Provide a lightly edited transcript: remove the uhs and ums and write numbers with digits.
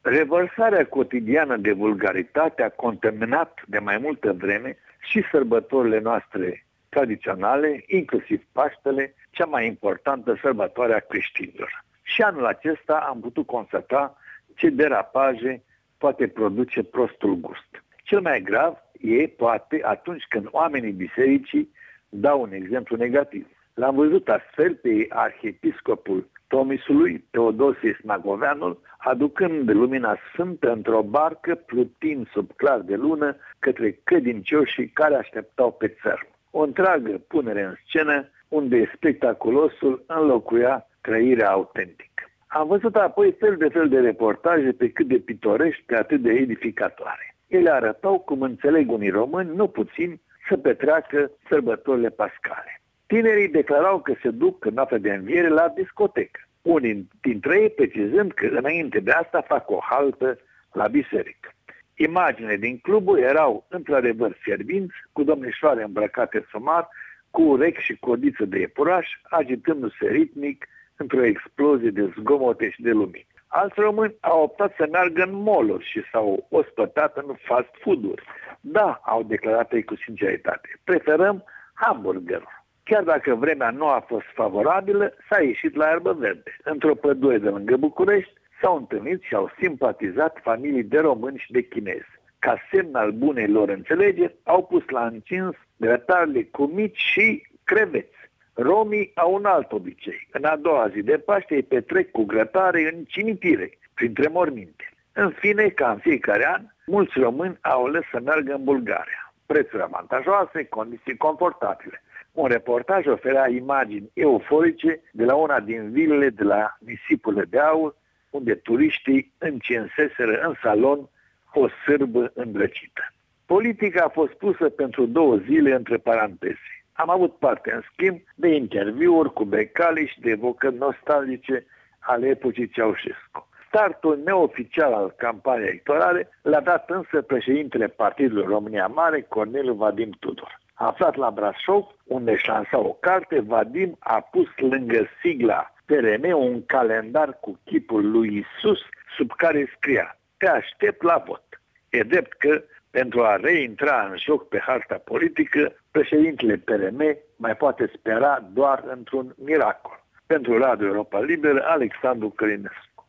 Revărsarea cotidiană de vulgaritate a contaminat de mai multă vreme și sărbătorile noastre tradiționale, inclusiv Paștele, cea mai importantă sărbătoare a creștinilor. Și anul acesta am putut constata ce derapaje poate produce prostul gust. Cel mai grav e, poate, atunci când oamenii bisericii dau un exemplu negativ. L-am văzut astfel pe arhiepiscopul Tomisului, Teodosie Snagoveanul, aducând lumina sfântă într-o barcă plutind sub clar de lună către credincioșii care așteptau pe țărm. O întreagă punere în scenă unde spectaculosul înlocuia trăirea autentică. Am văzut apoi fel de fel de reportaje pe cât de pitorești, pe atât de edificatoare. Ele arătau cum înțeleg unii români, nu puțini, să petreacă sărbătorile pascale. Tinerii declarau că se duc în noaptea de înviere la discotecă. Unii dintre ei precizând că înainte de asta fac o haltă la biserică. Imaginile din cluburi erau într-adevăr fierbinți, cu domnișoare îmbrăcate sumar, cu urechi și codiță de iepuraș, agitându-se ritmic într-o explozie de zgomote și de lumini. Alți români au optat să meargă în mall-uri și s-au ospătat în fast food-uri. Da, au declarat ei cu sinceritate, preferăm hamburgerul. Chiar dacă vremea nu a fost favorabilă, s-a ieșit la iarbă verde. Într-o pădure de lângă București s-au întâlnit și au simpatizat familii de români și de chinezi. Ca semn al bunei lor înțelegeri, au pus la încins grătarele cu mici și creveți. Romii au un alt obicei. În a doua zi de Paște îi petrec cu grătare în cimitire, printre morminte. În fine, ca în fiecare an, mulți români au ales să meargă în Bulgaria. Prețuri avantajoase, condiții confortabile. Un reportaj oferea imagini euforice de la una din vilele de la Nisipurile de Aur, unde turiștii încinseseră în salon o sârbă îndrăcită. Politica a fost pusă pentru 2 zile între paranteze. Am avut parte, în schimb, de interviuri cu becali și de evocări nostalgice ale epocii Ceaușescu. Startul neoficial al campaniei electorale l-a dat însă președintele Partidului România Mare, Corneliu Vadim Tudor. Aflat la Brașov, unde își lansa o carte, Vadim a pus lângă sigla PRM un calendar cu chipul lui Iisus, sub care scria: te aștept la vot. E drept că, pentru a reintra în joc pe harta politică, președintele PRM mai poate spera doar într-un miracol. Pentru Radio Europa Liberă, Alexandru Călinescu.